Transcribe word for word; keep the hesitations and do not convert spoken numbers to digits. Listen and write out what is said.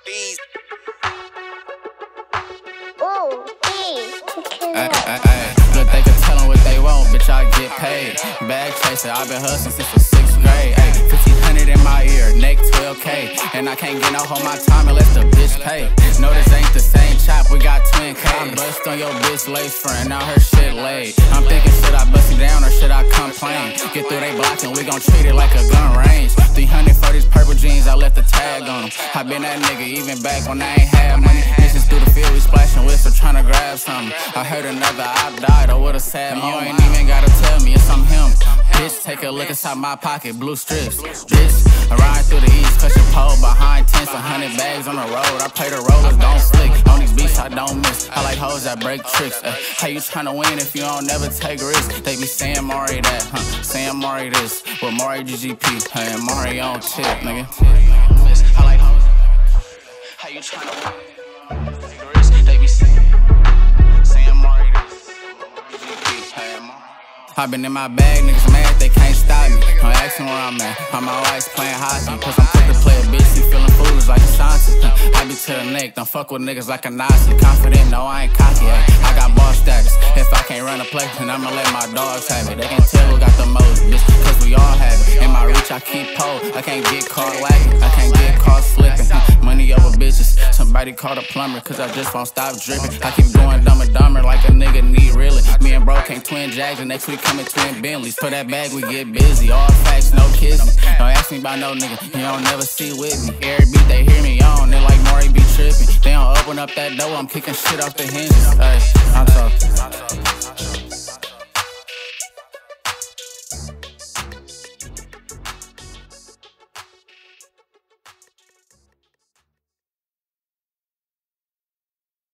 Bees. Ooh, hey, Ay, ay, ay. Look, they can tell them what they want, bitch, I get paid. Bag chaser, I've been hustling since the sixth grade. Ay, fifteen hundred in my ear, neck twelve K. And I can't get no home my time unless the bitch pay. No, this ain't the same chop, we got twin K. I bust on your bitch lace friend, now her shit laid. I'm thinking, should I bust you down or should I complain? Get through they block and we gon' treat it like a gun range. three hundred for these purple jeans, I left the tag on them. I been that nigga even back when I ain't had money. Bitches through the field, we splashing whistles tryna grab something. I heard another I died, or would've sad moment. You ain't even gotta tell me, it's I'm him. Bitch, take a look inside my pocket, blue strips. Bitch, I ride through the east, cushion pole behind tents, a hundred bags on the road. I play the rollers, don't flick. On these beats, I don't miss. I like hoes that break tricks. Uh, how you tryna win if you don't never take risks? They be saying Mari that, huh? Saying Mari this, with Mari G G P, hey, and Mari on tip, nigga. I like hoes. How you tryna win? Take risks. They be saying, saying Mari this, G G P, hey, and Mari. I been in my bag, niggas mad, they can't stop me. Don't ask me where I'm at, I'm always playing hockey. Cause I'm quick to play a bitch, he feeling foolish like a Santi. I be to the neck, don't fuck with niggas like a Nazi. Confident, no, I ain't cocky, ay. I got boss status. If I can't run a play, then I'ma let my dogs have it. They can tell who got the most, bitch, cause we all have it. In my reach, I keep pole, I can't get caught lacking. I can't get caught slipping. Money over bitches, somebody called a plumber, cause I just won't stop dripping. I keep going dumb and dumber like a nigga need really. Me and bro came twin Jags, and next week coming twin Bentleys. For that bag, we get busy. All facts, no kissing. Don't ask me about no nigga, you don't never see with me. Every beat they hear me on, they like Maury be tripping. They don't open up that door, I'm kicking shit off the hinges. Hey, I'm talking.